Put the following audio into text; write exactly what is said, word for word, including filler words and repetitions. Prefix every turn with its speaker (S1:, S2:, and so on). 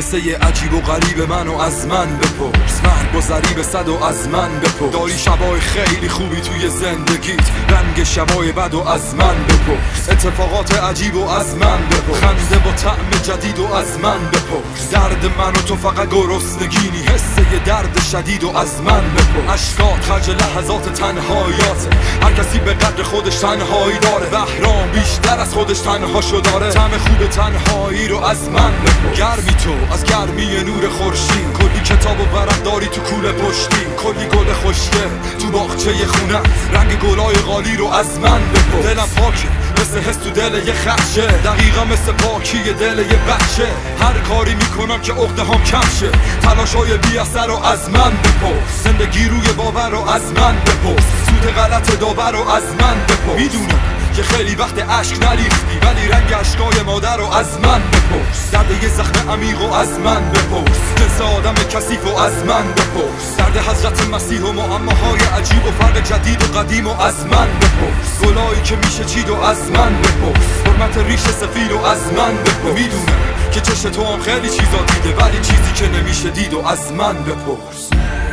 S1: قصه عجیب و غریب منو از من بپرس، مرگ و ضریب صد و از من بپرس. داری شبای خیلی خوبی توی زندگیت، رنگ شبای بد و از من بپرس. اتفاقات عجیب و از من بپرس، خنده با طعم جدید و از من بپرس. درد من و تو فقط گرسنگینی، حسه یه درد شدید و از من بپرس. اشکات خرج لحظات تنهاییاته، هر کسی به قدر خودش تنهایی داره. بهرام بیشتر از خودش تنهاشو داره، طعم خوب تنهایی رو از من بپرس. گرمی تو از گرمی نور خورشید، کلی کتاب و ورق داری تو کوله پشتی، کلی گل خوشگه تو باغچه خونه، رنگ گلای غالی رو از من بپرس. دلم پاکه مثل حس تو دل یه خدشه، دقیقا مثل پاکی دل یه بچه. هر کاری میکنم که عقده هم کم شه، تلاشای بی اثر رو از من بپرس. زندگی روی باور رو از من بپرس، سود غلط داور رو از من بپرس. میدونم که خیلی وقت عشق نریختی، ولی رنگ عشقای مادر رو از من بپرس. درد یه زخم عمیق و از من بپرس، جنس آدم کثیف و از من بپرس. درد حضرت مسیح و معماهای عجیب و فرق جدید و قدیم و از من بپرس. گلایی که میشه چید و از من بپرس، حرمت ریش سفید و از من بپرس. میدونم که چشم تو هم خیلی چیزا دیده، ولی چیزی که نمیشه دید و از من بپرس.